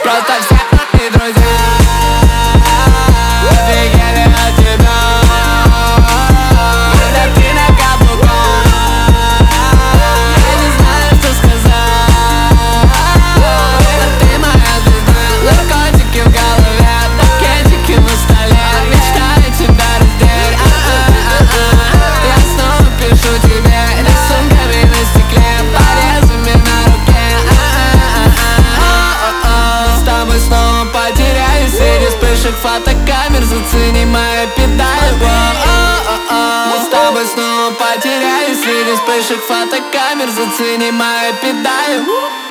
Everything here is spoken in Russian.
Просто все мои друзья офигели от тебя, когда ты на каблуках. Я не знаю, что сказать. Это ты моя звезда. Наркотики в голове, пакетики на столе. Мечтаю тебя раздеть. Я снова пишу тебе рисунками на стекле, порезами на руке. С тобой снова потеряюсь среди вспышек фотокамер. Зацени мои педали. С тобой снова потеряюсь среди вспышек фотокамер. Зацени мои педали.